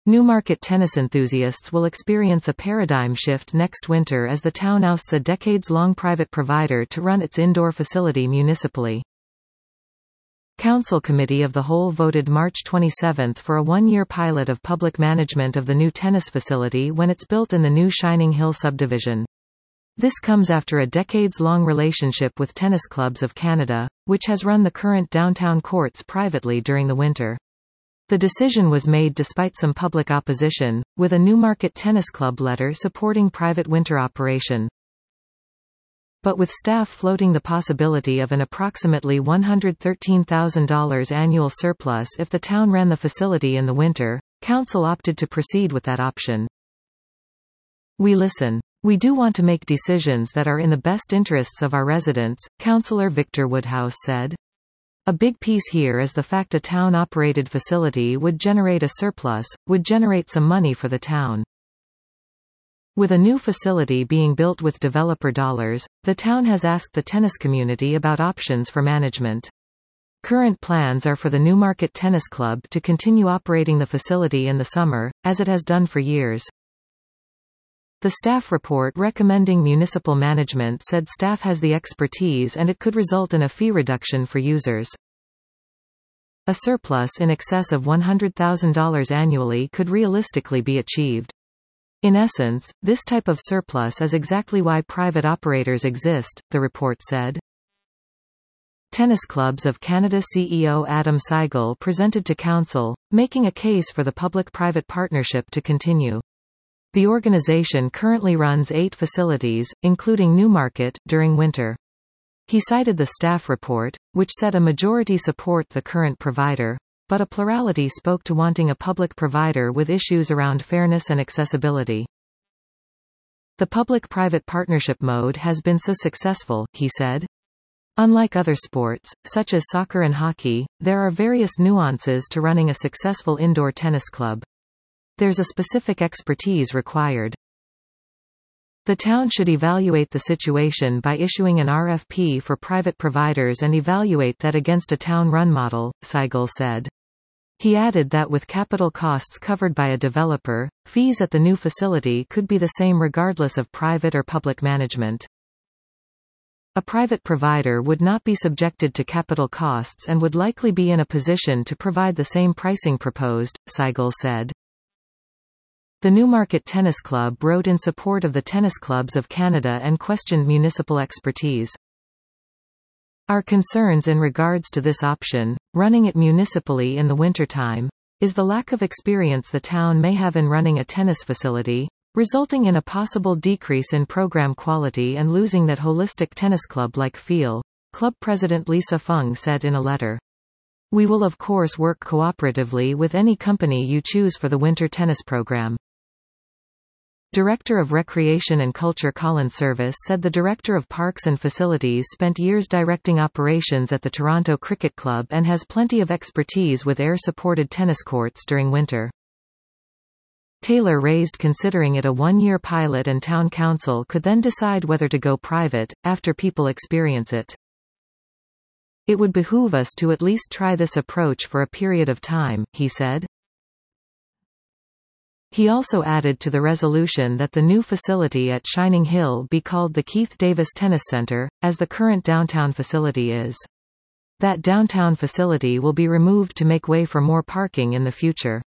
Newmarket tennis enthusiasts will experience a paradigm shift next winter as the town ousts a decades-long private provider to run its indoor facility municipally. Council Committee of the Whole voted March 27 for a one-year pilot of public management of the new tennis facility when it's built in the new Shining Hill subdivision. This comes after a decades-long relationship with Tennis Clubs of Canada, which has run the current downtown courts privately during the winter. The decision was made despite some public opposition, with a Newmarket Tennis Club letter supporting private winter operation. But with staff floating the possibility of an approximately $113,000 annual surplus if the town ran the facility in the winter, Council opted to proceed with that option. "We listen. We do want to make decisions that are in the best interests of our residents," Councillor Victor Woodhouse said. "A big piece here is the fact a town-operated facility would generate a surplus, would generate some money for the town. With a new facility being built with developer dollars, the town has asked the tennis community about options for management. Current plans are for the Newmarket Tennis Club to continue operating the facility in the summer, as it has done for years." The staff report recommending municipal management said staff has the expertise and it could result in a fee reduction for users. A surplus in excess of $100,000 annually could realistically be achieved. In essence, this type of surplus is exactly why private operators exist, the report said. Tennis Clubs of Canada CEO Adam Seigel presented to Council, making a case for the public-private partnership to continue. The organization currently runs 8 facilities, including Newmarket, during winter. He cited the staff report, which said a majority support the current provider, but a plurality spoke to wanting a public provider with issues around fairness and accessibility. "The public-private partnership mode has been so successful," he said. "Unlike other sports, such as soccer and hockey, there are various nuances to running a successful indoor tennis club. There's a specific expertise required. The town should evaluate the situation by issuing an RFP for private providers and evaluate that against a town-run model," Seigel said. He added that with capital costs covered by a developer, fees at the new facility could be the same regardless of private or public management. A private provider would not be subjected to capital costs and would likely be in a position to provide the same pricing proposed, Seigel said. The Newmarket Tennis Club wrote in support of the Tennis Clubs of Canada and questioned municipal expertise. "Our concerns in regards to this option, running it municipally in the wintertime, is the lack of experience the town may have in running a tennis facility, resulting in a possible decrease in program quality and losing that holistic tennis club-like feel," Club President Lisa Fung said in a letter. "We will of course work cooperatively with any company you choose for the winter tennis program." Director of Recreation and Culture Colin Service said the Director of Parks and Facilities spent years directing operations at the Toronto Cricket Club and has plenty of expertise with air-supported tennis courts during winter. Taylor raised considering it a one-year pilot and Town Council could then decide whether to go private, after people experience it. "It would behoove us to at least try this approach for a period of time," he said. He also added to the resolution that the new facility at Shining Hill be called the Keith Davis Tennis Centre, as the current downtown facility is. That downtown facility will be removed to make way for more parking in the future.